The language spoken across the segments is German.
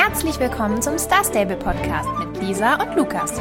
Herzlich willkommen zum Star Stable Podcast mit Lisa und Lukas.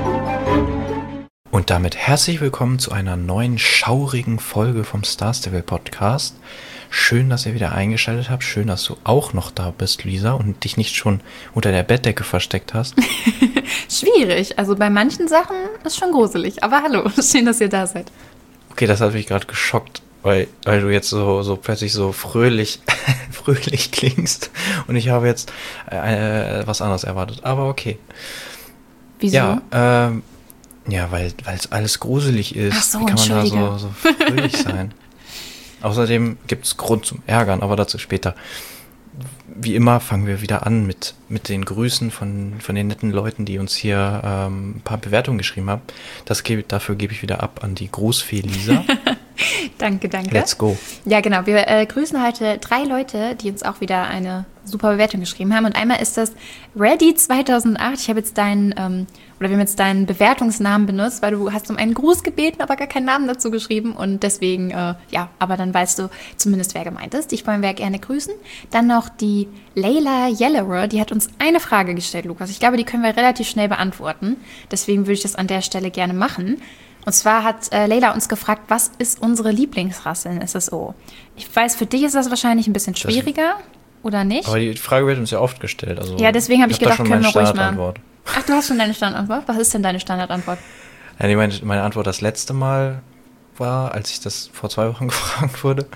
Und damit herzlich willkommen zu einer neuen schaurigen Folge vom Star Stable Podcast. Schön, dass ihr wieder eingeschaltet habt. Schön, dass du auch noch da bist, Lisa, und dich nicht schon unter der Bettdecke versteckt hast. Schwierig. Also bei manchen Sachen ist schon gruselig. Aber hallo, schön, dass ihr da seid. Okay, das hat mich gerade geschockt, weil du jetzt so plötzlich so fröhlich klingst. Und ich habe jetzt was anderes erwartet. Aber okay. Wieso? Ja, weil es alles gruselig ist. Ach so, wie kann man da Entschuldige. so fröhlich sein? Außerdem gibt es Grund zum Ärgern, aber dazu später. Wie immer fangen wir wieder an mit den Grüßen von den netten Leuten, die uns hier ein paar Bewertungen geschrieben haben. Dafür gebe ich wieder ab an die Grußfee Lisa. Danke. Let's go. Ja, genau. Wir grüßen heute 3 Leute, die uns auch wieder eine super Bewertung geschrieben haben. Und einmal ist das Ready2008. Ich habe jetzt wir haben jetzt deinen Bewertungsnamen benutzt, weil du hast um einen Gruß gebeten, aber gar keinen Namen dazu geschrieben. Und deswegen, aber dann weißt du zumindest, wer gemeint ist. Dich wollen wir gerne grüßen. Dann noch die Layla Yellower, die hat uns eine Frage gestellt, Lukas. Ich glaube, die können wir relativ schnell beantworten. Deswegen würde ich das an der Stelle gerne machen. Und zwar hat Layla uns gefragt, was ist unsere Lieblingsrasse in SSO? Ich weiß, für dich ist das wahrscheinlich ein bisschen schwieriger, oder nicht? Aber die Frage wird uns ja oft gestellt. Also Ja, deswegen habe ich gedacht, können wir ruhig mal. Antwort. Ach, du hast schon deine Standardantwort? Was ist denn deine Standardantwort? Ja, meine Antwort das letzte Mal war, als ich das vor 2 Wochen gefragt wurde,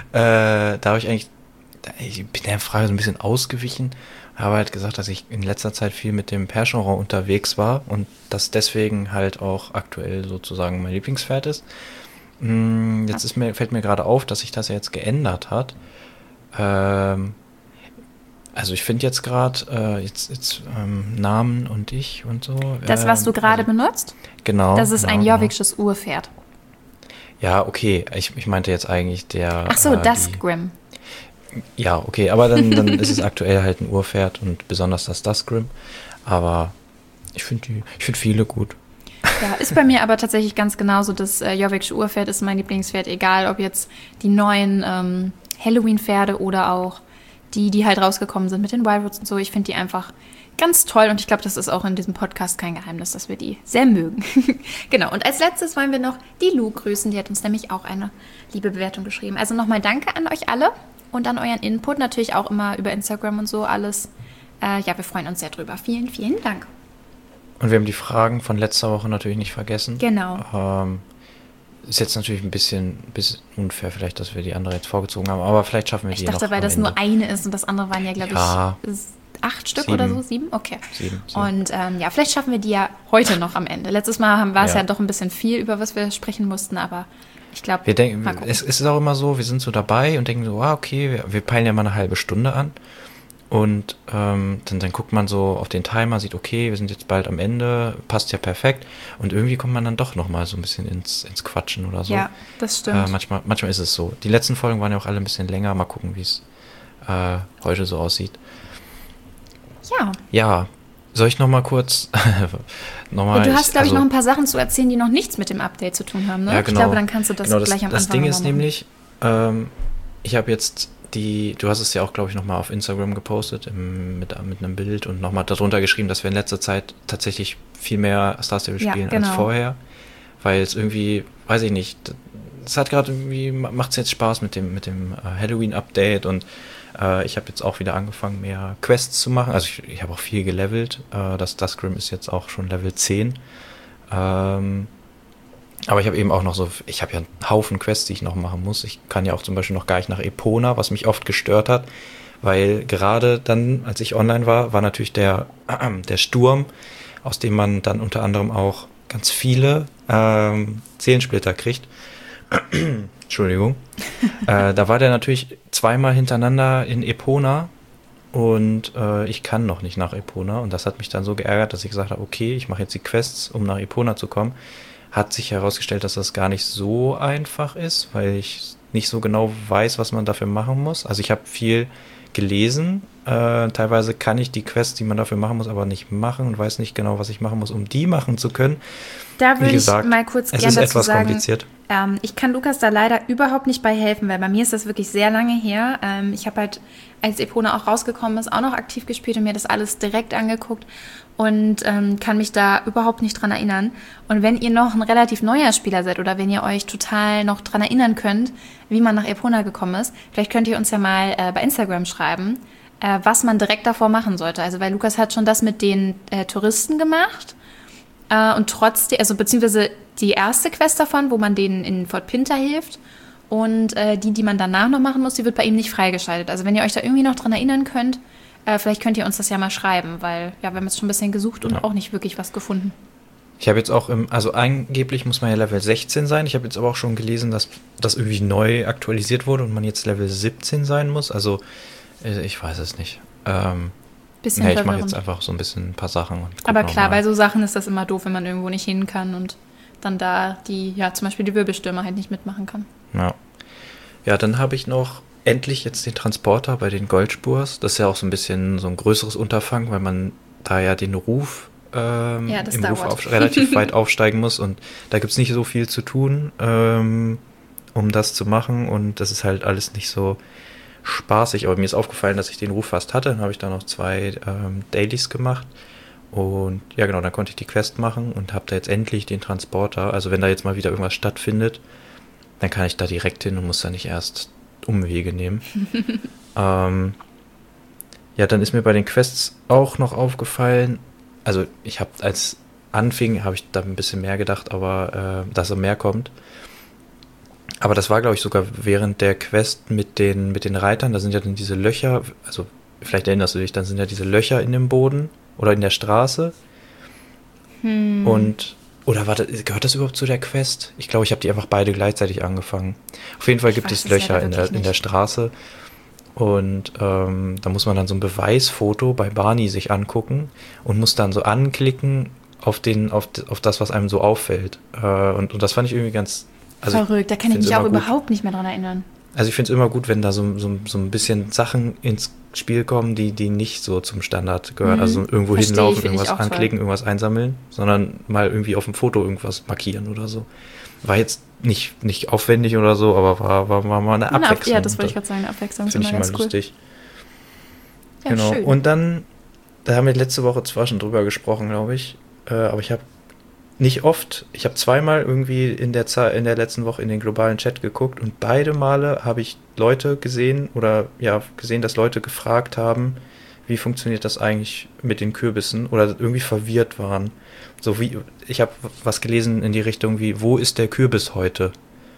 ich bin der Frage so ein bisschen ausgewichen, habe halt gesagt, dass ich in letzter Zeit viel mit dem Percheron unterwegs war und das deswegen halt auch aktuell sozusagen mein Lieblingspferd ist. Fällt mir gerade auf, dass sich das ja jetzt geändert hat. Also ich finde jetzt gerade Namen und ich und so. Das, was du gerade benutzt? Genau. Das ist ein jorvikisches Urpferd. Ja, okay. Ich meinte jetzt eigentlich der... Ach so, Duskgrim. Ja, okay, aber dann ist es aktuell halt ein Urpferd und besonders das Duskgrim. Aber ich finde viele gut. Ja, ist bei mir aber tatsächlich ganz genauso. Das jorvikische Urpferd ist mein Lieblingspferd, egal ob jetzt die neuen Halloween-Pferde oder auch die halt rausgekommen sind mit den Wildwoods und so. Ich finde die einfach ganz toll und ich glaube, das ist auch in diesem Podcast kein Geheimnis, dass wir die sehr mögen. Genau, und als letztes wollen wir noch die Lu grüßen. Die hat uns nämlich auch eine liebe Bewertung geschrieben. Also nochmal danke an euch alle und an euren Input. Natürlich auch immer über Instagram und so alles. Wir freuen uns sehr drüber. Vielen, vielen Dank. Und wir haben die Fragen von letzter Woche natürlich nicht vergessen. Genau. Ist jetzt natürlich ein bisschen unfair vielleicht, dass wir die andere jetzt vorgezogen haben, aber vielleicht schaffen wir die noch. Ich dachte, weil das nur eine ist und das andere waren ja, glaube ich, 8 Stück 7. oder so, 7? Okay. 7. Und vielleicht schaffen wir die ja heute noch am Ende. Letztes Mal war es ja doch ein bisschen viel, über was wir sprechen mussten, aber ich glaube, es ist auch immer so, wir sind so dabei und denken so, okay, wir peilen ja mal eine halbe Stunde an. Und dann guckt man so auf den Timer, sieht, okay, wir sind jetzt bald am Ende, passt ja perfekt. Und irgendwie kommt man dann doch nochmal so ein bisschen ins Quatschen oder so. Ja, das stimmt. Manchmal ist es so. Die letzten Folgen waren ja auch alle ein bisschen länger. Mal gucken, wie es heute so aussieht. Ja. Ja, soll ich nochmal kurz Und du hast, glaube ich, noch ein paar Sachen zu erzählen, die noch nichts mit dem Update zu tun haben, ne? Ja, genau. Ich glaube, dann kannst du das gleich am Anfang Das Ding ist machen. nämlich, ich habe jetzt du hast es ja auch, glaube ich, nochmal auf Instagram gepostet mit einem Bild und nochmal darunter geschrieben, dass wir in letzter Zeit tatsächlich viel mehr Star Stable spielen als vorher, weil es irgendwie, weiß ich nicht, es hat gerade irgendwie, macht es jetzt Spaß mit dem Halloween-Update und ich habe jetzt auch wieder angefangen, mehr Quests zu machen, also ich habe auch viel gelevelt, das Duskgrim ist jetzt auch schon Level 10, aber ich habe eben auch noch ich habe ja einen Haufen Quests, die ich noch machen muss. Ich kann ja auch zum Beispiel noch gar nicht nach Epona, was mich oft gestört hat, weil gerade dann, als ich online war natürlich der Sturm, aus dem man dann unter anderem auch ganz viele Seelensplitter kriegt. Entschuldigung. Da war der natürlich 2-mal hintereinander in Epona und ich kann noch nicht nach Epona und das hat mich dann so geärgert, dass ich gesagt habe, okay, ich mache jetzt die Quests, um nach Epona zu kommen. Hat sich herausgestellt, dass das gar nicht so einfach ist, weil ich nicht so genau weiß, was man dafür machen muss. Also ich habe viel gelesen, Teilweise kann ich die Quests, die man dafür machen muss, aber nicht machen und weiß nicht genau, was ich machen muss, um die machen zu können. Da würde ich mal kurz gerne dazu sagen, es ist etwas kompliziert. Ich kann Lukas da leider überhaupt nicht bei helfen, weil bei mir ist das wirklich sehr lange her. Ich habe halt, als Epona auch rausgekommen ist, auch noch aktiv gespielt und mir das alles direkt angeguckt und kann mich da überhaupt nicht dran erinnern. Und wenn ihr noch ein relativ neuer Spieler seid oder wenn ihr euch total noch dran erinnern könnt, wie man nach Epona gekommen ist, vielleicht könnt ihr uns ja mal bei Instagram schreiben, was man direkt davor machen sollte. Also weil Lukas hat schon das mit den Touristen gemacht und trotzdem, also beziehungsweise die erste Quest davon, wo man denen in Fort Pinter hilft und die man danach noch machen muss, die wird bei ihm nicht freigeschaltet. Also wenn ihr euch da irgendwie noch dran erinnern könnt, vielleicht könnt ihr uns das ja mal schreiben, weil ja, wir haben jetzt schon ein bisschen gesucht und auch nicht wirklich was gefunden. Ich habe jetzt auch, also angeblich muss man ja Level 16 sein. Ich habe jetzt aber auch schon gelesen, dass das irgendwie neu aktualisiert wurde und man jetzt Level 17 sein muss. Also ich weiß es nicht. Bisschen ich mache jetzt einfach so ein paar Sachen. Aber klar, bei so Sachen ist das immer doof, wenn man irgendwo nicht hin kann und dann da zum Beispiel die Wirbelstürme halt nicht mitmachen kann. Ja, dann habe ich noch endlich jetzt den Transporter bei den Goldspurs. Das ist ja auch so ein bisschen so ein größeres Unterfangen, weil man da ja den Ruf im Ruf relativ weit aufsteigen muss und da gibt es nicht so viel zu tun, um das zu machen und das ist halt alles nicht so spaßig, aber mir ist aufgefallen, dass ich den Ruf fast hatte, dann habe ich da noch 2 Dailies gemacht und ja genau, dann konnte ich die Quest machen und habe da jetzt endlich den Transporter, also wenn da jetzt mal wieder irgendwas stattfindet, dann kann ich da direkt hin und muss da nicht erst Umwege nehmen. Ja, dann ist mir bei den Quests auch noch aufgefallen, also ich habe als anfing, habe ich da ein bisschen mehr gedacht, aber dass mehr kommt. Aber das war, glaube ich, sogar während der Quest mit den Reitern, da sind ja dann diese Löcher, also vielleicht erinnerst du dich, dann sind ja diese Löcher in dem Boden oder in der Straße. Oder gehört das überhaupt zu der Quest? Ich glaube, ich habe die einfach beide gleichzeitig angefangen. Auf jeden Fall gibt es Löcher in der Straße. Und da muss man dann so ein Beweisfoto bei Barney sich angucken und muss dann so anklicken auf das, was einem so auffällt. Und das fand ich irgendwie ganz... Also verrückt, da kann ich mich auch überhaupt nicht mehr dran erinnern. Also ich finde es immer gut, wenn da so ein bisschen Sachen ins Spiel kommen, die nicht so zum Standard gehören. Also irgendwo hinlaufen, irgendwas anklicken, irgendwas einsammeln, sondern mal irgendwie auf dem Foto irgendwas markieren oder so. War jetzt nicht aufwendig oder so, aber war mal eine Abwechslung. Ja, das wollte ich gerade sagen, eine Abwechslung. Finde ich immer lustig. Ja, genau. Schön. Und dann, da haben wir letzte Woche zwar schon drüber gesprochen, glaube ich, aber ich habe nicht oft, ich habe zweimal irgendwie in der letzten Woche in den globalen Chat geguckt und beide Male habe ich Leute gesehen, dass Leute gefragt haben, wie funktioniert das eigentlich mit den Kürbissen oder irgendwie verwirrt waren. So wie, ich habe was gelesen in die Richtung wie, wo ist der Kürbis heute?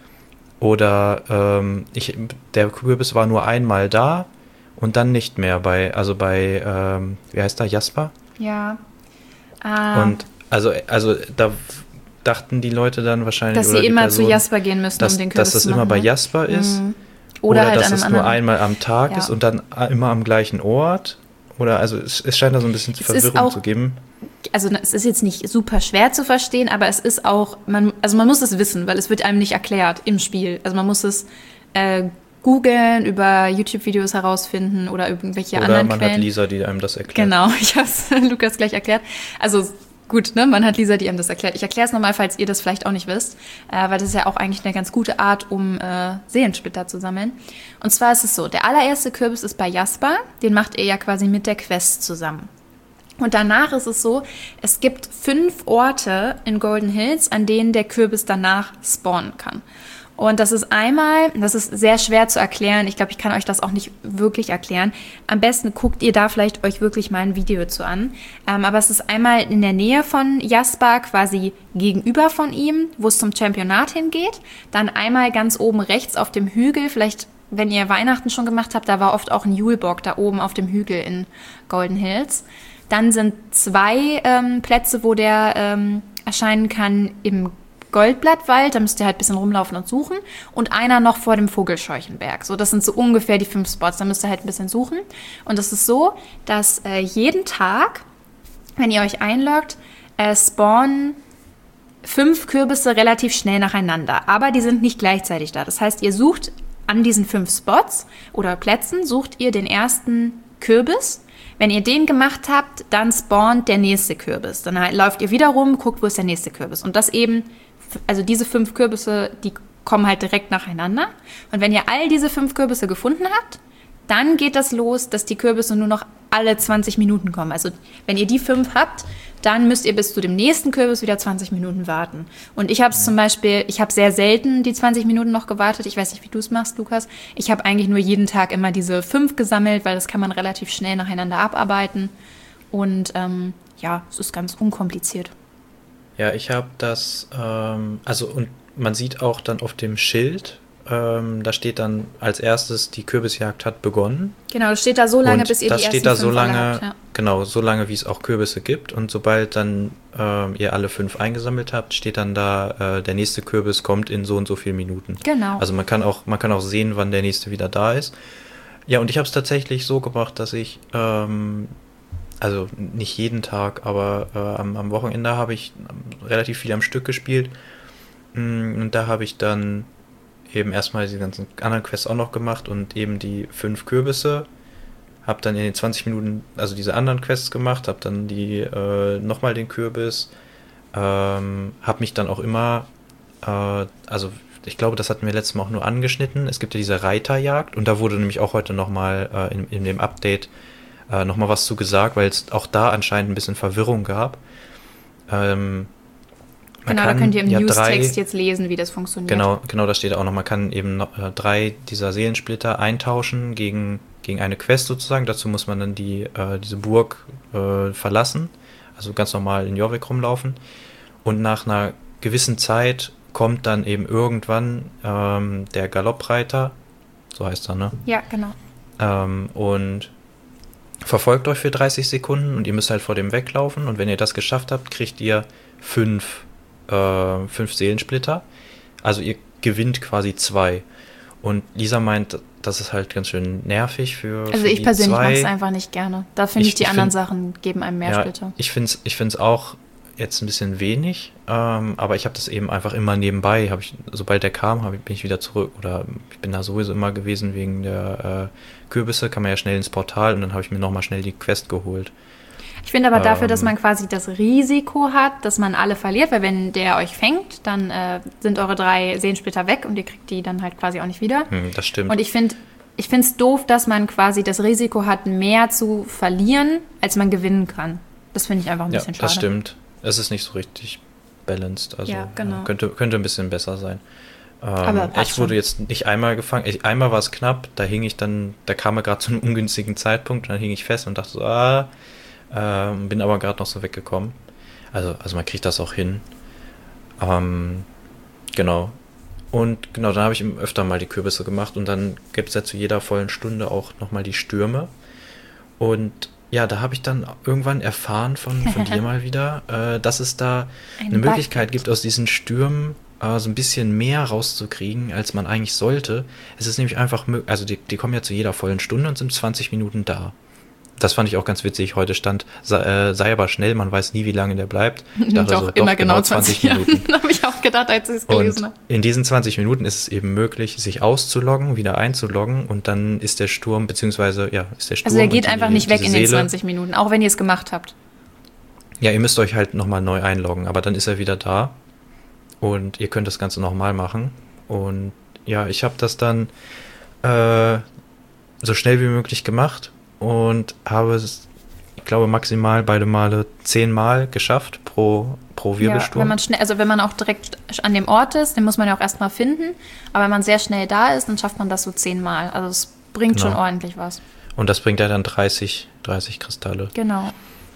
Oder der Kürbis war nur einmal da und dann nicht mehr bei wie heißt der, Jasper? Ja. Und also da dachten die Leute dann wahrscheinlich, dass sie immer zu Jasper gehen müssen, um den Kürbis dass das zu machen, immer bei Jasper ist. Oder halt dass an es einem nur anderen einmal am Tag ist und dann immer am gleichen Ort. Oder also es scheint da so ein bisschen Verwirrung zu geben. Also es ist jetzt nicht super schwer zu verstehen, aber es ist auch, man muss es wissen, weil es wird einem nicht erklärt im Spiel. Also man muss es googeln, über YouTube-Videos herausfinden oder irgendwelche anderen Quellen. Oder man hat Lisa, die einem das erklärt. Genau, ich habe es Lukas gleich erklärt. Also gut, ne, man hat Lisa, die einem das erklärt. Ich erkläre es nochmal, falls ihr das vielleicht auch nicht wisst, weil das ist ja auch eigentlich eine ganz gute Art, um Seelensplitter zu sammeln. Und zwar ist es so, der allererste Kürbis ist bei Jasper, den macht ihr ja quasi mit der Quest zusammen. Und danach ist es so, es gibt 5 Orte in Golden Hills, an denen der Kürbis danach spawnen kann. Und das ist sehr schwer zu erklären. Ich glaube, ich kann euch das auch nicht wirklich erklären. Am besten guckt ihr da vielleicht euch wirklich mal ein Video zu an. Aber es ist einmal in der Nähe von Jasper, quasi gegenüber von ihm, wo es zum Championat hingeht. Dann einmal ganz oben rechts auf dem Hügel, vielleicht, wenn ihr Weihnachten schon gemacht habt, da war oft auch ein Julebock da oben auf dem Hügel in Golden Hills. Dann sind 2 Plätze, wo der erscheinen kann im Goldblattwald, da müsst ihr halt ein bisschen rumlaufen und suchen. Und einer noch vor dem Vogelscheuchenberg. So, das sind so ungefähr die 5 Spots, da müsst ihr halt ein bisschen suchen. Und es ist so, dass jeden Tag, wenn ihr euch einloggt, spawnen 5 Kürbisse relativ schnell nacheinander. Aber die sind nicht gleichzeitig da. Das heißt, ihr sucht an diesen 5 Spots oder Plätzen, sucht ihr den ersten Kürbis. Wenn ihr den gemacht habt, dann spawnt der nächste Kürbis. Dann läuft ihr wieder rum, guckt, wo ist der nächste Kürbis. Und das eben, also diese 5 Kürbisse, die kommen halt direkt nacheinander. Und wenn ihr all diese 5 Kürbisse gefunden habt, dann geht das los, dass die Kürbisse nur noch alle 20 Minuten kommen. Also wenn ihr die 5 habt, dann müsst ihr bis zu dem nächsten Kürbis wieder 20 Minuten warten. Und ich habe es zum Beispiel, ich habe sehr selten die 20 Minuten noch gewartet. Ich weiß nicht, wie du es machst, Lukas. Ich habe eigentlich nur jeden Tag immer diese 5 gesammelt, weil das kann man relativ schnell nacheinander abarbeiten. Und es ist ganz unkompliziert. Ja, ich habe das, und man sieht auch dann auf dem Schild, da steht dann als erstes, die Kürbisjagd hat begonnen. Genau, das steht da so lange, und bis ihr die das ersten steht da 5 so lange, alle habt, ja. Genau, so lange, wie es auch Kürbisse gibt. Und sobald dann ihr alle 5 eingesammelt habt, steht dann da, der nächste Kürbis kommt in so und so vielen Minuten. Genau. Also man kann auch sehen, wann der nächste wieder da ist. Ja, und ich habe es tatsächlich so gemacht, dass ich, also nicht jeden Tag, aber am Wochenende habe ich relativ viel am Stück gespielt. Und da habe ich dann eben erstmal die ganzen anderen Quests auch noch gemacht und eben die 5 Kürbisse. Hab dann in den 20 Minuten, also diese anderen Quests gemacht, hab dann die nochmal den Kürbis. Hab mich dann auch immer, ich glaube, das hatten wir letztes Mal auch nur angeschnitten. Es gibt ja diese Reiterjagd und da wurde nämlich auch heute nochmal in dem Update nochmal was zu gesagt, weil es auch da anscheinend ein bisschen Verwirrung gab. Da könnt ihr im News-Text jetzt lesen, wie das funktioniert. Genau, da steht auch noch, man kann eben 3 dieser Seelensplitter eintauschen gegen eine Quest sozusagen. Dazu muss man dann diese Burg verlassen, also ganz normal in Jorvik rumlaufen. Und nach einer gewissen Zeit kommt dann eben irgendwann der Galoppreiter, so heißt er, ne? Ja, genau. Und verfolgt euch für 30 Sekunden und ihr müsst halt vor dem weglaufen. Und wenn ihr das geschafft habt, kriegt ihr 5 Seelensplitter. Also ihr gewinnt quasi 2. Und Lisa meint, das ist halt ganz schön nervig für Also ich persönlich mag es einfach nicht gerne. Da finde ich, die anderen Sachen geben einem mehr Splitter. Ich find's auch jetzt ein bisschen wenig, aber ich habe das eben einfach immer nebenbei. Sobald der kam, bin ich wieder zurück. Oder ich bin da sowieso immer gewesen wegen der Kürbisse, kann man ja schnell ins Portal und dann habe ich mir nochmal schnell die Quest geholt. Ich finde aber dafür, dass man quasi das Risiko hat, dass man alle verliert, weil wenn der euch fängt, dann sind eure 3 Seelensplitter weg und ihr kriegt die dann halt quasi auch nicht wieder. Das stimmt. Und ich finde es doof, dass man quasi das Risiko hat, mehr zu verlieren, als man gewinnen kann. Das finde ich einfach ein bisschen schade. Das stimmt. Es ist nicht so richtig balanced. Also ja, genau. Könnte ein bisschen besser sein. Aber ich wurde jetzt nicht einmal gefangen. Einmal war es knapp, da kam er gerade zu einem ungünstigen Zeitpunkt und dann hing ich fest und dachte so, bin aber gerade noch so weggekommen. Also man kriegt das auch hin. Genau. Und genau, dann habe ich öfter mal die Kürbisse gemacht und dann gibt es ja zu jeder vollen Stunde auch nochmal die Stürme. Und ja, da habe ich dann irgendwann erfahren von dir mal wieder, dass es da eine Möglichkeit gibt, aus diesen Stürmen so ein bisschen mehr rauszukriegen, als man eigentlich sollte. Es ist nämlich einfach, also die kommen ja zu jeder vollen Stunde und sind 20 Minuten da. Das fand ich auch ganz witzig. Heute stand, sei aber schnell, man weiß nie, wie lange der bleibt. Ich dachte doch, immer genau 20 Minuten. Habe ich auch gedacht, als ich es gelesen habe. In diesen 20 Minuten ist es eben möglich, sich auszuloggen, wieder einzuloggen und dann ist der Sturm, beziehungsweise, ist der Sturm. Also der geht einfach nicht weg in den 20 Minuten, auch wenn ihr es gemacht habt. Ja, ihr müsst euch halt nochmal neu einloggen, aber dann ist er wieder da und ihr könnt das Ganze nochmal machen. Und ja, ich habe das dann so schnell wie möglich gemacht. Und habe es, ich glaube, maximal beide Male 10 Mal geschafft pro Wirbelsturm. Ja, wenn man auch direkt an dem Ort ist, den muss man ja auch erstmal finden. Aber wenn man sehr schnell da ist, dann schafft man das so 10 Mal. Also es bringt schon ordentlich was. Und das bringt ja dann 30 Kristalle. Genau.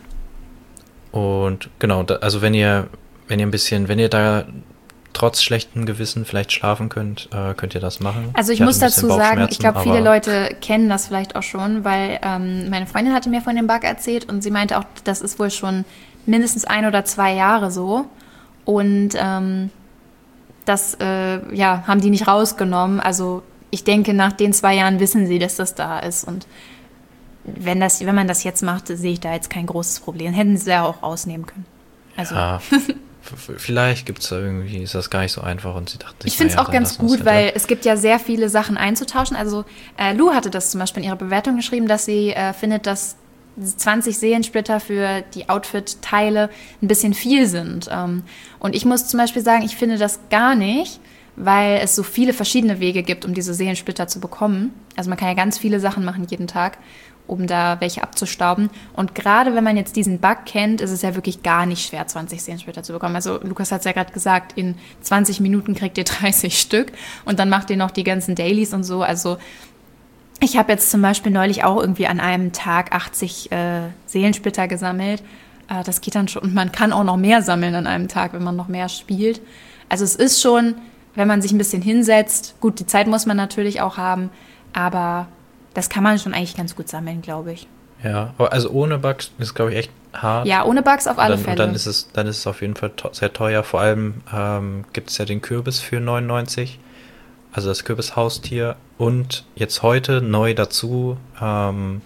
Und genau, also wenn ihr da trotz schlechtem Gewissen vielleicht schlafen könnt, könnt ihr das machen. Also ich muss dazu sagen, ich glaube, viele Leute kennen das vielleicht auch schon, weil meine Freundin hatte mir von dem Bug erzählt und sie meinte auch, das ist wohl schon mindestens 1 oder 2 Jahre so. Und das haben die nicht rausgenommen. Also ich denke, nach den 2 Jahren wissen sie, dass das da ist. Und wenn man das jetzt macht, sehe ich da jetzt kein großes Problem. Hätten sie ja auch rausnehmen können. Also. Ja. vielleicht gibt es da irgendwie, ist das gar nicht so einfach und sie dachten sich, Ich finde es auch ganz gut, halt weil es gibt ja sehr viele Sachen einzutauschen. Also Lou hatte das zum Beispiel in ihrer Bewertung geschrieben, dass sie findet, dass 20 Seelensplitter für die Outfit-Teile ein bisschen viel sind. Und ich muss zum Beispiel sagen, ich finde das gar nicht, weil es so viele verschiedene Wege gibt, um diese Seelensplitter zu bekommen. Also man kann ja ganz viele Sachen machen jeden Tag, um da welche abzustauben. Und gerade wenn man jetzt diesen Bug kennt, ist es ja wirklich gar nicht schwer, 20 Seelensplitter zu bekommen. Also Lukas hat es ja gerade gesagt, in 20 Minuten kriegt ihr 30 Stück und dann macht ihr noch die ganzen Dailies und so. Also ich habe jetzt zum Beispiel neulich auch irgendwie an einem Tag 80 Seelensplitter gesammelt. Das geht dann schon. Und man kann auch noch mehr sammeln an einem Tag, wenn man noch mehr spielt. Also es ist schon, wenn man sich ein bisschen hinsetzt, gut, die Zeit muss man natürlich auch haben, aber das kann man schon eigentlich ganz gut sammeln, glaube ich. Ja, aber also ohne Bugs ist, glaube ich, echt hart. Ja, ohne Bugs auf alle Fälle. Und dann ist es auf jeden Fall sehr teuer. Vor allem gibt es ja den Kürbis für 99. Also das Kürbishaustier und jetzt heute neu dazu ein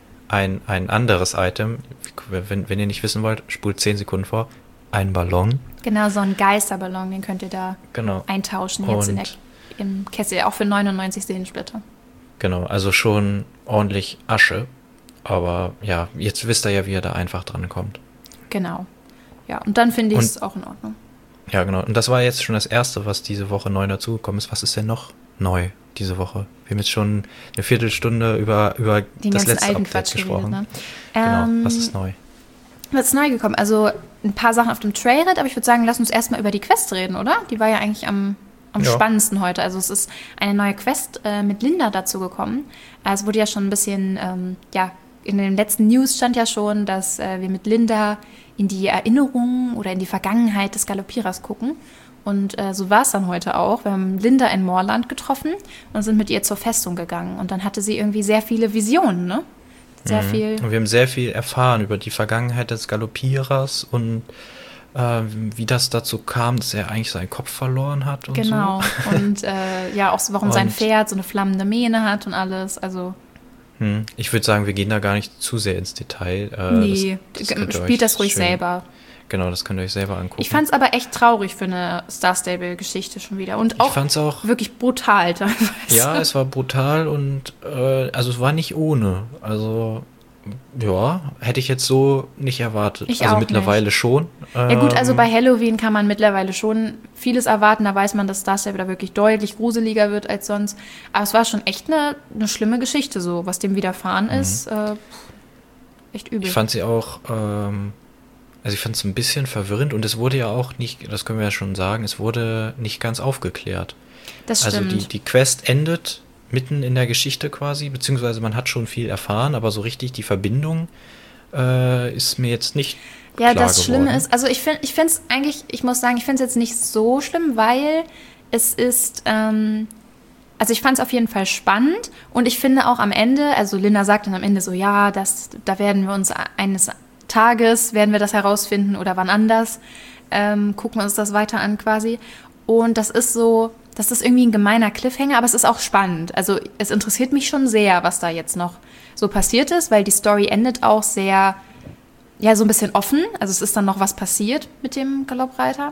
anderes Item. Wenn ihr nicht wissen wollt, spult 10 Sekunden vor. Ein Ballon. Genau, so ein Geisterballon, den könnt ihr da eintauschen jetzt im Kessel, auch für 99 Seelensplitter. Genau, also schon ordentlich Asche. Aber ja, jetzt wisst ihr ja, wie ihr da einfach dran kommt. Genau. Ja, und dann finde ich es auch in Ordnung. Ja, genau. Und das war jetzt schon das Erste, was diese Woche neu dazugekommen ist. Was ist denn noch neu diese Woche? Wir haben jetzt schon eine Viertelstunde über das letzte Update gesprochen. Ne? Genau, was ist neu? Was ist neu gekommen? Also ein paar Sachen auf dem Trailhead, aber ich würde sagen, lass uns erstmal über die Quest reden, oder? Die war ja eigentlich am spannendsten heute. Also es ist eine neue Quest mit Linda dazu gekommen. Es wurde ja schon ein bisschen, in den letzten News stand ja schon, dass wir mit Linda in die Erinnerungen oder in die Vergangenheit des Galoppierers gucken. Und so war es dann heute auch. Wir haben Linda in Moorland getroffen und sind mit ihr zur Festung gegangen. Und dann hatte sie irgendwie sehr viele Visionen, ne? Sehr viel. Und wir haben sehr viel erfahren über die Vergangenheit des Galoppierers und wie das dazu kam, dass er eigentlich seinen Kopf verloren hat und genau. so. Und auch so, warum sein Pferd so eine flammende Mähne hat und alles. Also ich würde sagen, wir gehen da gar nicht zu sehr ins Detail. Nee, spielt das ruhig selber. Genau, das könnt ihr euch selber angucken. Ich fand es aber echt traurig für eine Star Stable-Geschichte schon wieder. Und auch, ich fand's auch wirklich brutal teilweise. Ja, es war brutal und also es war nicht ohne. Also ja, hätte ich jetzt so nicht erwartet. Ich also auch mittlerweile nicht. Schon. Ja gut, also bei Halloween kann man mittlerweile schon vieles erwarten. Da weiß man, dass Star Stable da wirklich deutlich gruseliger wird als sonst. Aber es war schon echt eine schlimme Geschichte, so was dem widerfahren ist. Echt übel. Ich fand sie auch, also ich fand es ein bisschen verwirrend und es wurde ja auch nicht, das können wir ja schon sagen, es wurde nicht ganz aufgeklärt. Das stimmt. Also die Quest endet mitten in der Geschichte quasi, beziehungsweise man hat schon viel erfahren, aber so richtig die Verbindung ist mir jetzt nicht klar das geworden. Schlimme ist, also ich finde es eigentlich, ich muss sagen, ich finde es jetzt nicht so schlimm, weil es ist, also ich fand es auf jeden Fall spannend und ich finde auch am Ende, also Linda sagt dann am Ende so, ja, da werden wir uns eines Tages, werden wir das herausfinden oder wann anders, gucken wir uns das weiter an quasi und das ist irgendwie ein gemeiner Cliffhanger, aber es ist auch spannend. Also es interessiert mich schon sehr, was da jetzt noch so passiert ist, weil die Story endet auch sehr, ja, so ein bisschen offen. Also es ist dann noch was passiert mit dem Galoppreiter.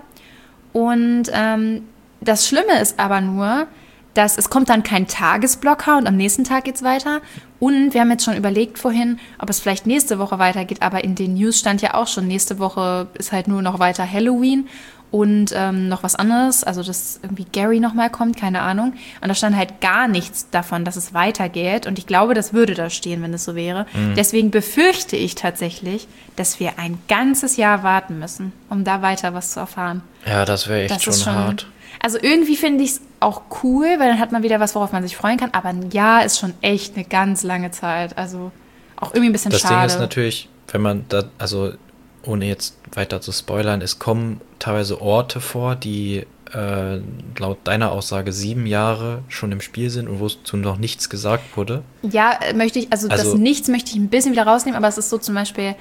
Und das Schlimme ist aber nur, dass es kommt dann kein Tagesblocker und am nächsten Tag geht's weiter. Und wir haben jetzt schon überlegt vorhin, ob es vielleicht nächste Woche weitergeht, aber in den News stand ja auch schon, nächste Woche ist halt nur noch weiter Halloween. Und noch was anderes, also dass irgendwie Gary nochmal kommt, keine Ahnung. Und da stand halt gar nichts davon, dass es weitergeht. Und ich glaube, das würde da stehen, wenn es so wäre. Deswegen befürchte ich tatsächlich, dass wir ein ganzes Jahr warten müssen, um da weiter was zu erfahren. Ja, das wäre echt schon hart. Also irgendwie finde ich es auch cool, weil dann hat man wieder was, worauf man sich freuen kann. Aber ein Jahr ist schon echt eine ganz lange Zeit. Also auch irgendwie ein bisschen schade. Das Ding ist natürlich, wenn man da, also ohne jetzt weiter zu spoilern, es kommen teilweise Orte vor, die laut deiner Aussage 7 Jahre schon im Spiel sind und wozu noch nichts gesagt wurde. Ja, das Nichts möchte ich ein bisschen wieder rausnehmen, aber es ist so zum Beispiel,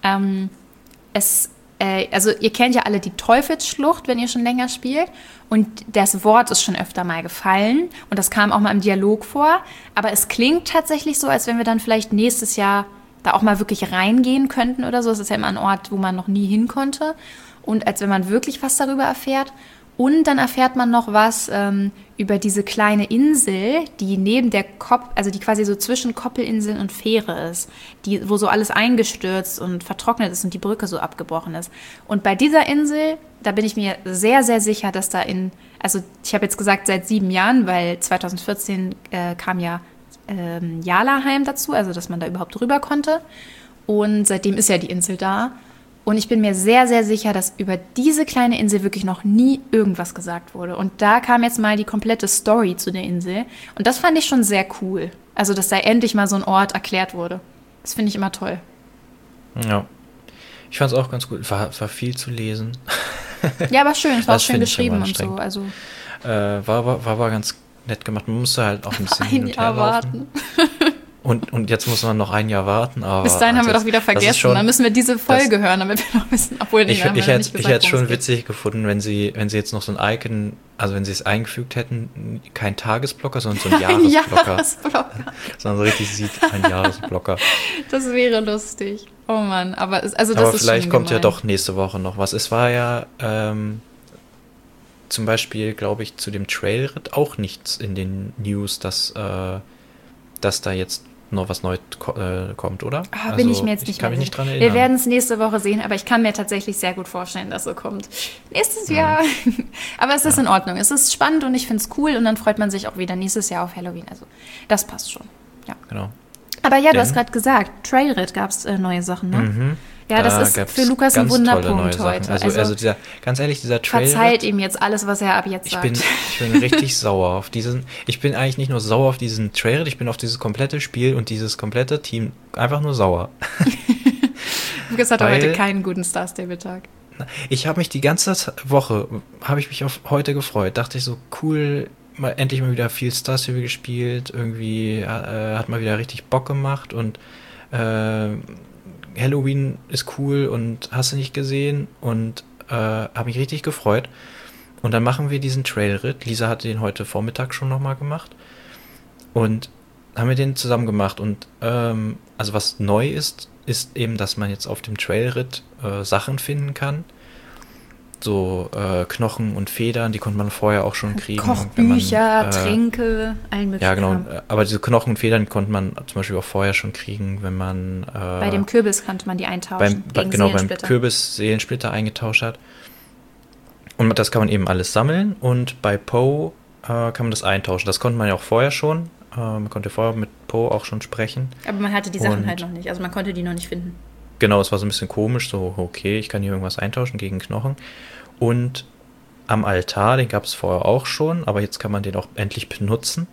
also ihr kennt ja alle die Teufelsschlucht, wenn ihr schon länger spielt und das Wort ist schon öfter mal gefallen und das kam auch mal im Dialog vor, aber es klingt tatsächlich so, als wenn wir dann vielleicht nächstes Jahr da auch mal wirklich reingehen könnten oder so. Es ist ja immer ein Ort, wo man noch nie hin konnte. Und als wenn man wirklich was darüber erfährt. Und dann erfährt man noch was über diese kleine Insel, die neben der also die quasi so zwischen Koppelinseln und Fähre ist, wo so alles eingestürzt und vertrocknet ist und die Brücke so abgebrochen ist. Und bei dieser Insel, da bin ich mir sehr, sehr sicher, dass da also ich habe jetzt gesagt seit 7 Jahren, weil 2014 kam ja Jalaheim dazu, also dass man da überhaupt rüber konnte. Und seitdem ist ja die Insel da. Und ich bin mir sehr, sehr sicher, dass über diese kleine Insel wirklich noch nie irgendwas gesagt wurde. Und da kam jetzt mal die komplette Story zu der Insel. Und das fand ich schon sehr cool. Also, dass da endlich mal so ein Ort erklärt wurde. Das finde ich immer toll. Ja. Ich fand es auch ganz gut. War viel zu lesen. Ja, aber schön. Es war auch schön geschrieben und so. Also war ganz nett gemacht. Man musste halt auch ein bisschen hin und her laufen. Und jetzt muss man noch ein Jahr warten. Aber bis dahin haben wir doch wieder vergessen. Schon, dann müssen wir diese Folge hören, damit wir noch wissen, obwohl ich hätte es schon witzig gefunden, wenn sie jetzt noch so ein Icon, also wenn sie es eingefügt hätten, kein Tagesblocker, sondern so ein Jahresblocker. Sondern so richtig sieht, ein Jahresblocker. Das wäre lustig. Oh Mann, aber das ist vielleicht schon kommt gemein. Ja doch nächste Woche noch was. Es war ja zum Beispiel, glaube ich, zu dem Trailritt auch nichts in den News, dass da jetzt noch was Neues kommt, oder? Bin ich mir jetzt nicht mehr sicher. Ich kann mich nicht dran erinnern. Wir werden es nächste Woche sehen, aber ich kann mir tatsächlich sehr gut vorstellen, dass so kommt. Nächstes Jahr. Aber es ist in Ordnung. Es ist spannend und ich finde es cool und dann freut man sich auch wieder nächstes Jahr auf Halloween. Also das passt schon. Ja. Genau. Aber ja, du hast gerade gesagt, Trailritt gab es neue Sachen, ne? Mhm. Ja, das ist für Lukas ein Wunderpunkt heute. Also ganz ehrlich, dieser Trailer. Verzeiht ihm jetzt alles, was er ab jetzt sagt. Ich bin richtig sauer auf diesen. Ich bin eigentlich nicht nur sauer auf diesen Trailer, ich bin auf dieses komplette Spiel und dieses komplette Team einfach nur sauer. Lukas hatte heute keinen guten Star Stable-Tag. Ich habe mich die ganze Woche, auf heute gefreut. Dachte ich so, cool, endlich mal wieder viel Star Stable gespielt. Irgendwie hat mal wieder richtig Bock gemacht und Halloween ist cool und hast du nicht gesehen und habe mich richtig gefreut. Und dann machen wir diesen Trailritt. Lisa hatte den heute Vormittag schon nochmal gemacht und haben wir den zusammen gemacht. Und also was neu ist eben, dass man jetzt auf dem Trailritt Sachen finden kann. So Knochen und Federn, die konnte man vorher auch schon kriegen. Kochbücher, Tränke, allen möglichen. Ja, genau. Aber diese Knochen und Federn konnte man zum Beispiel auch vorher schon kriegen, wenn man bei dem Kürbis konnte man die eintauschen. Beim Kürbis Seelensplitter eingetauscht hat. Und das kann man eben alles sammeln. Und bei Poe kann man das eintauschen. Das konnte man ja auch vorher schon. Man konnte vorher mit Poe auch schon sprechen. Aber man hatte die Sachen halt noch nicht. Also man konnte die noch nicht finden. Genau, es war so ein bisschen komisch, so okay, ich kann hier irgendwas eintauschen gegen Knochen. Und am Altar, den gab es vorher auch schon, aber jetzt kann man den auch endlich benutzen.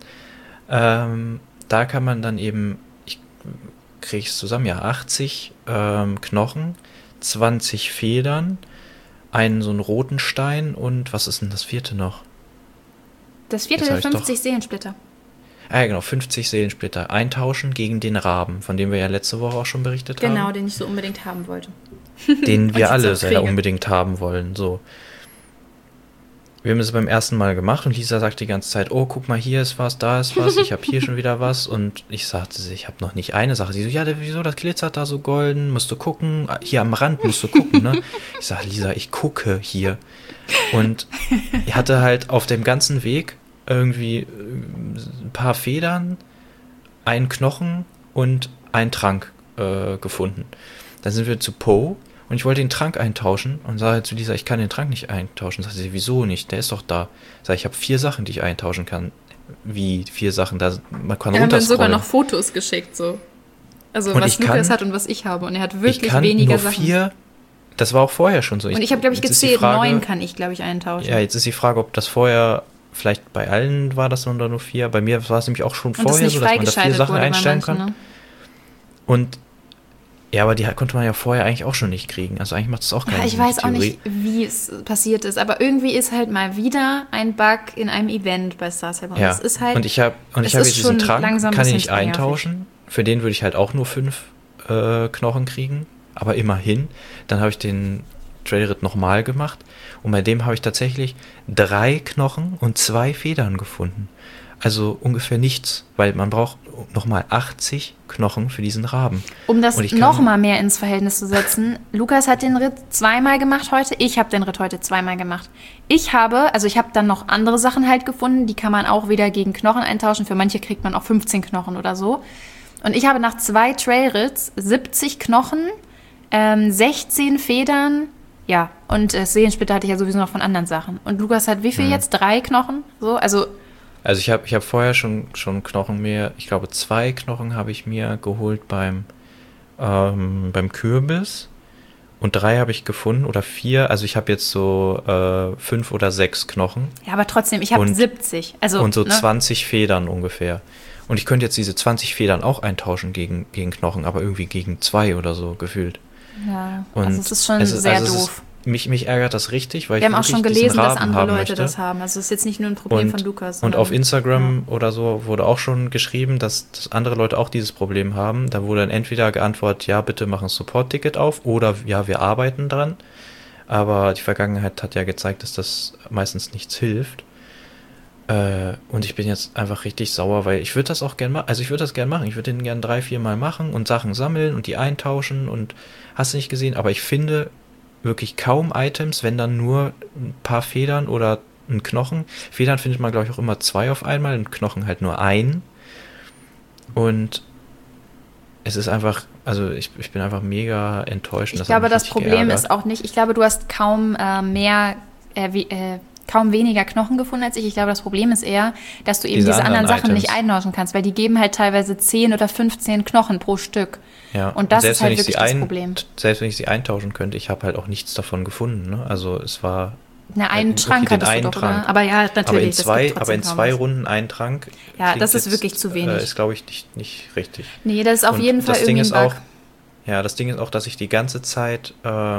Da kann man dann eben, ich kriege es zusammen, ja, 80 Knochen, 20 Federn, einen so einen roten Stein und was ist denn das vierte noch? Das vierte sind 50 Seelensplitter. Ja, genau, 50 Seelensplitter eintauschen gegen den Raben, von dem wir ja letzte Woche auch schon berichtet haben. Genau, den ich so unbedingt haben wollte. Den wir alle sehr unbedingt haben wollen, so. Wir haben es beim ersten Mal gemacht und Lisa sagt die ganze Zeit, oh, guck mal, hier ist was, da ist was, ich habe hier schon wieder was. Und ich sagte, ich habe noch nicht eine Sache. Sie so, ja, wieso, das glitzert da so golden, musst du gucken. Hier am Rand musst du gucken, ne? Ich sage, Lisa, ich gucke hier. Und ich hatte halt auf dem ganzen Weg irgendwie ein paar Federn, einen Knochen und einen Trank gefunden. Dann sind wir zu Poe und ich wollte den Trank eintauschen und sage zu Lisa, ich kann den Trank nicht eintauschen. Sagt sie, wieso nicht? Der ist doch da. Sag ich habe 4 Sachen, die ich eintauschen kann. Wie 4 Sachen? Da, man kann runterscrollen. Er hat mir sogar noch Fotos geschickt, so. Also und was Lukas hat und was ich habe. Und er hat wirklich weniger Sachen. 4, das war auch vorher schon so. Und ich habe, glaube ich, gezählt, Frage, 9 kann ich, glaube ich, eintauschen. Ja, jetzt ist die Frage, ob das vorher, vielleicht bei allen war das nur 4. Bei mir war es nämlich auch schon vorher so, dass man da 4 Sachen einstellen kann. Ne? Und ja, aber die konnte man ja vorher eigentlich auch schon nicht kriegen. Also eigentlich macht es auch keinen Sinn. Ich weiß auch nicht, wie es passiert ist. Aber irgendwie ist halt mal wieder ein Bug in einem Event bei Star Stable. Ja. Ist halt, und ich habe diesen Trank, kann ich nicht eintauschen. Für den würde ich halt auch nur 5 Knochen kriegen. Aber immerhin. Dann habe ich den Trailritt nochmal gemacht. Und bei dem habe ich tatsächlich 3 Knochen und 2 Federn gefunden. Also ungefähr nichts, weil man braucht nochmal 80 Knochen für diesen Raben. Um das nochmal mehr ins Verhältnis zu setzen, Lukas hat den Ritt zweimal gemacht heute, ich habe den Ritt heute zweimal gemacht. Ich habe dann noch andere Sachen halt gefunden, die kann man auch wieder gegen Knochen eintauschen. Für manche kriegt man auch 15 Knochen oder so. Und ich habe nach 2 Trailritts 70 Knochen, 16 Federn, ja, und Seelensplitter hatte ich ja sowieso noch von anderen Sachen. Und Lukas hat wie viel jetzt? 3 Knochen? So, also ich hab vorher schon Knochen mehr, ich glaube 2 Knochen habe ich mir geholt beim Kürbis und 3 habe ich gefunden oder 4, also ich habe jetzt so 5 oder 6 Knochen. Ja, aber trotzdem, ich habe 70. Also, und so 20 Federn ungefähr. Und ich könnte jetzt diese 20 Federn auch eintauschen gegen Knochen, aber irgendwie gegen 2 oder so gefühlt. Ja, und also es ist schon sehr doof. Mich ärgert das richtig, weil wir haben auch schon gelesen, dass andere Leute möchte. Das haben. Also es ist jetzt nicht nur ein Problem von Lukas. Und auf Instagram oder so wurde auch schon geschrieben, dass andere Leute auch dieses Problem haben. Da wurde dann entweder geantwortet, ja, bitte mach ein Support-Ticket auf oder ja, wir arbeiten dran. Aber die Vergangenheit hat ja gezeigt, dass das meistens nichts hilft. Und ich bin jetzt einfach richtig sauer, weil ich würde das auch gerne machen. Also ich würde das gerne machen. Ich würde den gerne 3-4 Mal machen und Sachen sammeln und die eintauschen und hast du nicht gesehen. Aber ich finde wirklich kaum Items, wenn dann nur ein paar Federn oder ein Knochen. Federn findet man, glaube ich, auch immer 2 auf einmal und Knochen halt nur 1. Und es ist einfach, also ich bin einfach mega enttäuscht. Ich glaube, das Problem ist auch nicht, ich glaube, du hast kaum kaum weniger Knochen gefunden als ich. Ich glaube, das Problem ist eher, dass du eben diese anderen Sachen nicht eintauschen kannst, weil die geben halt teilweise 10 oder 15 Knochen pro Stück. Ja, und das ist halt wirklich das Problem. Selbst wenn ich sie eintauschen könnte, ich habe halt auch nichts davon gefunden. Ne? Also es war... einen Schrank hattest du doch, oder? Aber ja, natürlich. Aber in 2 Runden einen Trank... Ja, das ist wirklich zu wenig. Ist, glaube ich, nicht richtig. Nee, das ist auf jeden Fall irgendwie ein Bug. Das Ding ist auch, dass ich die ganze Zeit...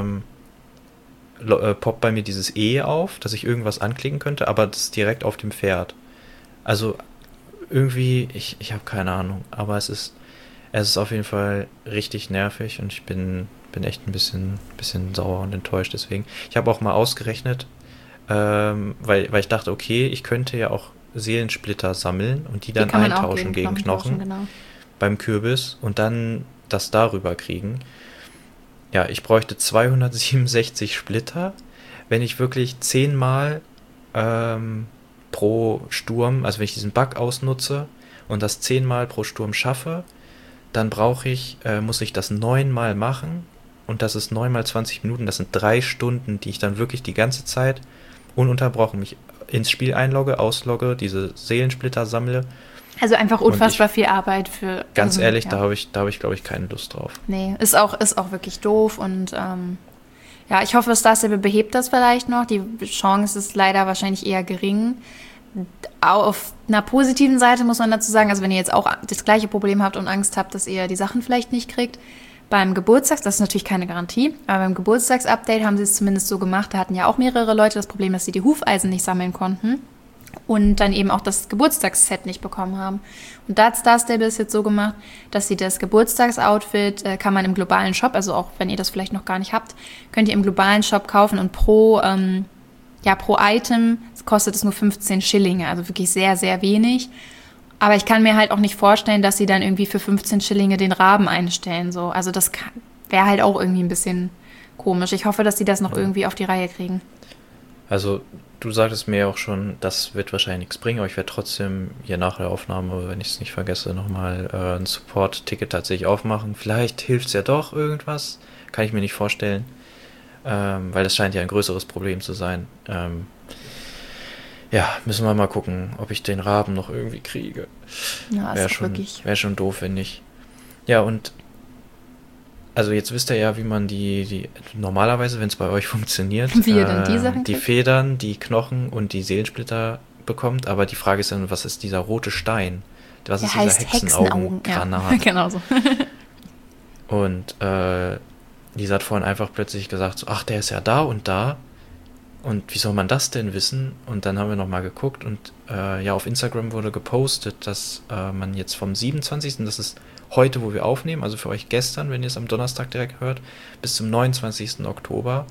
poppt bei mir dieses E auf, dass ich irgendwas anklicken könnte, aber das ist direkt auf dem Pferd. Also irgendwie, ich habe keine Ahnung, aber es ist auf jeden Fall richtig nervig und ich bin echt ein bisschen sauer und enttäuscht deswegen. Ich habe auch mal ausgerechnet, weil ich dachte, okay, ich könnte ja auch Seelensplitter sammeln und die dann eintauschen gegen Knochen genau. Beim Kürbis und dann das darüber kriegen. Ja, ich bräuchte 267 Splitter, wenn ich wirklich 10 Mal pro Sturm, also wenn ich diesen Bug ausnutze und das 10 Mal pro Sturm schaffe, dann muss ich das 9 Mal machen und das ist 9 mal 20 Minuten, das sind 3 Stunden, die ich dann wirklich die ganze Zeit ununterbrochen mich ins Spiel einlogge, auslogge, diese Seelensplitter sammle. Also einfach unfassbar viel Arbeit für... Ganz ehrlich, da habe ich, glaube ich, keine Lust drauf. Nee, ist auch wirklich doof und ja, ich hoffe, Star Stable behebt das vielleicht noch. Die Chance ist leider wahrscheinlich eher gering. Auf einer positiven Seite muss man dazu sagen, also wenn ihr jetzt auch das gleiche Problem habt und Angst habt, dass ihr die Sachen vielleicht nicht kriegt, beim das ist natürlich keine Garantie, aber beim Geburtstagsupdate haben sie es zumindest so gemacht, da hatten ja auch mehrere Leute das Problem, dass sie die Hufeisen nicht sammeln konnten. Und dann eben auch das Geburtstagsset nicht bekommen haben. Und da hat Star Stable es jetzt so gemacht, dass sie das Geburtstagsoutfit kann man im globalen Shop, also auch wenn ihr das vielleicht noch gar nicht habt, könnt ihr im globalen Shop kaufen und pro Item kostet es nur 15 Schillinge, also wirklich sehr, sehr wenig. Aber ich kann mir halt auch nicht vorstellen, dass sie dann irgendwie für 15 Schillinge den Raben einstellen. So. Also das wäre halt auch irgendwie ein bisschen komisch. Ich hoffe, dass sie das noch irgendwie auf die Reihe kriegen. Also du sagtest mir auch schon, das wird wahrscheinlich nichts bringen, aber ich werde trotzdem hier nach der Aufnahme, wenn ich es nicht vergesse, nochmal ein Support-Ticket tatsächlich aufmachen. Vielleicht hilft es ja doch irgendwas, kann ich mir nicht vorstellen, weil das scheint ja ein größeres Problem zu sein. Ja, müssen wir mal gucken, ob ich den Raben noch irgendwie kriege. Ja, wäre schon doof, wenn nicht. Ja, und also jetzt wisst ihr ja, wie man die normalerweise, wenn es bei euch funktioniert, wie ihr dann die Sachen die kriegt? Federn, die Knochen und die Seelensplitter bekommt. Aber die Frage ist dann, was ist dieser rote Stein? Was ist dieser Hexenaugen-Granat? Ja, genau so. Und Lisa hat vorhin einfach plötzlich gesagt, so, ach, der ist ja da und da. Und wie soll man das denn wissen? Und dann haben wir nochmal geguckt und auf Instagram wurde gepostet, dass man jetzt vom 27., das ist heute, wo wir aufnehmen, also für euch gestern, wenn ihr es am Donnerstag direkt hört, bis zum 29. Oktober.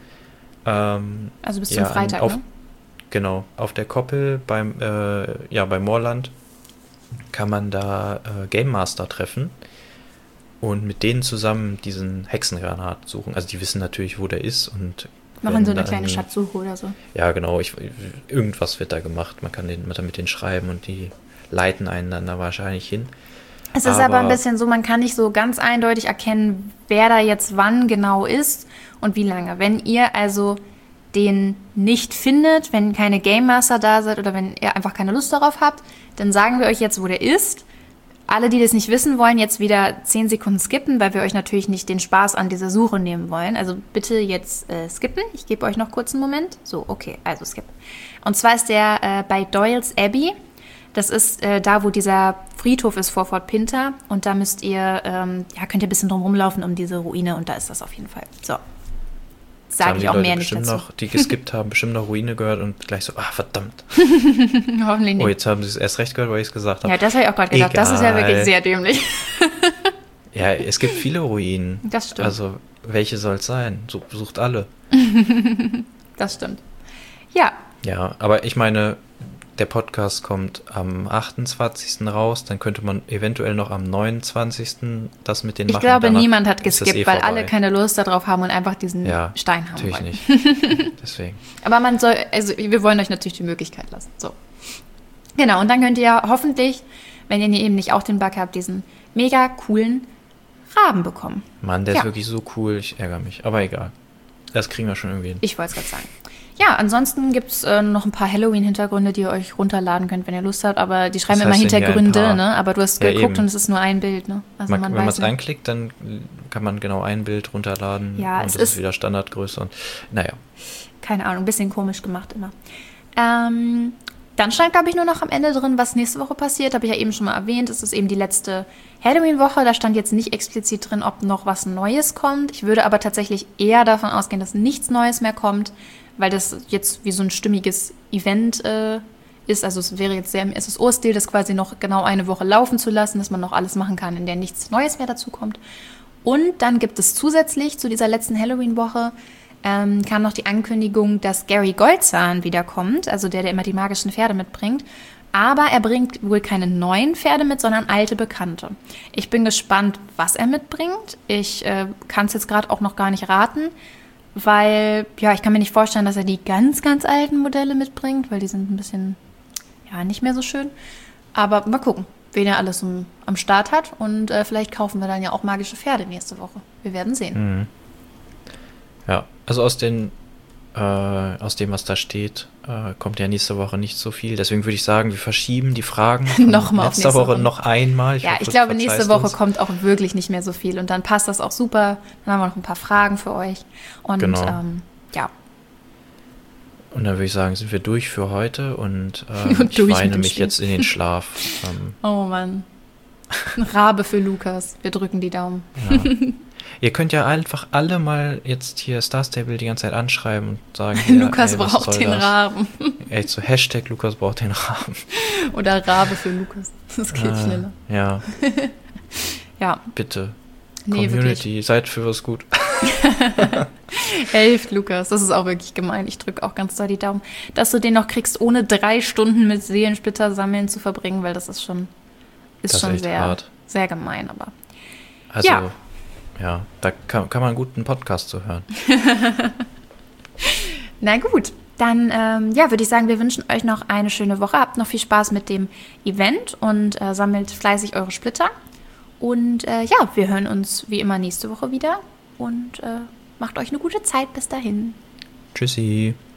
Also bis zum Freitag, ne? Genau, auf der Koppel bei Moorland kann man da Game Master treffen und mit denen zusammen diesen Hexengranat suchen. Also die wissen natürlich, wo der ist und machen so eine kleine Schatzsuche oder so. Ja, genau. Irgendwas wird da gemacht. Man kann mit denen schreiben und die leiten einen dann da wahrscheinlich hin. Es ist aber ein bisschen so, man kann nicht so ganz eindeutig erkennen, wer da jetzt wann genau ist und wie lange. Wenn ihr also den nicht findet, wenn keine Game Master da seid oder wenn ihr einfach keine Lust darauf habt, dann sagen wir euch jetzt, wo der ist. Alle, die das nicht wissen wollen, jetzt wieder 10 Sekunden skippen, weil wir euch natürlich nicht den Spaß an dieser Suche nehmen wollen. Also bitte jetzt skippen. Ich gebe euch noch kurz einen Moment. So, okay, also skippen. Und zwar ist der bei Doyle's Abbey. Das ist da, wo dieser Friedhof ist vor Fort Pinter. Und da könnt ihr ein bisschen drum rumlaufen um diese Ruine. Und da ist das auf jeden Fall. So. Sage ich auch mehr nicht dazu. Die geskippt haben, bestimmt noch Ruine gehört und gleich so, verdammt. Hoffentlich nicht. Oh, jetzt haben sie es erst recht gehört, weil ich es gesagt habe. Ja, das habe ich auch gerade gedacht. Egal. Das ist ja wirklich sehr dämlich. Ja, es gibt viele Ruinen. Das stimmt. Also, welche soll es sein? Sucht alle. Das stimmt. Ja. Ja, aber ich meine, der Podcast kommt am 28. raus, dann könnte man eventuell noch am 29. das mit den machen. Ich glaube, niemand hat geskippt, weil alle keine Lust darauf haben und einfach diesen Stein haben natürlich wollen. Nicht. Deswegen. Aber wir wollen euch natürlich die Möglichkeit lassen. So. Genau, und dann könnt ihr hoffentlich, wenn ihr eben nicht auch den Bug habt, diesen mega coolen Raben bekommen. Mann, der ist wirklich so cool, ich ärgere mich. Aber egal. Das kriegen wir schon irgendwie hin. Ich wollte es gerade sagen. Ja, ansonsten gibt es noch ein paar Halloween-Hintergründe, die ihr euch runterladen könnt, wenn ihr Lust habt. Aber die schreiben immer Hintergründe, ne? Aber du hast geguckt eben. Und es ist nur ein Bild, ne? Also wenn man es einklickt, dann kann man genau ein Bild runterladen. Ja, und es ist wieder Standardgröße. Und naja. Keine Ahnung, ein bisschen komisch gemacht immer. Dann stand, glaube ich, nur noch am Ende drin, was nächste Woche passiert. Habe ich ja eben schon mal erwähnt. Es ist eben die letzte Halloween-Woche. Da stand jetzt nicht explizit drin, ob noch was Neues kommt. Ich würde aber tatsächlich eher davon ausgehen, dass nichts Neues mehr kommt, weil das jetzt wie so ein stimmiges Event ist. Also es wäre jetzt sehr im SSO-Stil, das quasi noch genau eine Woche laufen zu lassen, dass man noch alles machen kann, in der nichts Neues mehr dazu kommt. Und dann gibt es zusätzlich zu dieser letzten Halloween-Woche kam noch die Ankündigung, dass Gary Goldzahn wiederkommt, also der immer die magischen Pferde mitbringt. Aber er bringt wohl keine neuen Pferde mit, sondern alte Bekannte. Ich bin gespannt, was er mitbringt. Ich kann es jetzt gerade auch noch gar nicht raten, weil, ja, ich kann mir nicht vorstellen, dass er die ganz, ganz alten Modelle mitbringt, weil die sind ein bisschen, ja, nicht mehr so schön. Aber mal gucken, wen er alles am Start hat. Und vielleicht kaufen wir dann ja auch magische Pferde nächste Woche. Wir werden sehen. Mhm. Ja, also aus dem, was da steht, kommt ja nächste Woche nicht so viel. Deswegen würde ich sagen, wir verschieben die Fragen nochmal auf nächste Woche noch einmal. Ich glaube, nächste Woche kommt auch wirklich nicht mehr so viel. Und dann passt das auch super. Dann haben wir noch ein paar Fragen für euch. Und genau. Ja. Und dann würde ich sagen, sind wir durch für heute. Und ich weine mich jetzt in den Schlaf. Oh Mann. Ein Rabe für Lukas. Wir drücken die Daumen. Ja. Ihr könnt ja einfach alle mal jetzt hier Star Stable die ganze Zeit anschreiben und sagen, Lukas braucht den Raben. Echt so Hashtag Lukas braucht den Raben. Oder Rabe für Lukas. Das geht schneller. Ja. Ja. Bitte. Nee, Community, wirklich. seid für was gut. Helft Lukas, das ist auch wirklich gemein. Ich drücke auch ganz doll die Daumen, dass du den noch kriegst, ohne 3 Stunden mit Seelensplitter sammeln zu verbringen, weil das ist schon sehr, hart. Sehr gemein, aber. Also, ja, da kann man einen guten Podcast zu hören. Na gut, dann würde ich sagen, wir wünschen euch noch eine schöne Woche. Habt noch viel Spaß mit dem Event und sammelt fleißig eure Splitter. Und wir hören uns wie immer nächste Woche wieder und macht euch eine gute Zeit bis dahin. Tschüssi.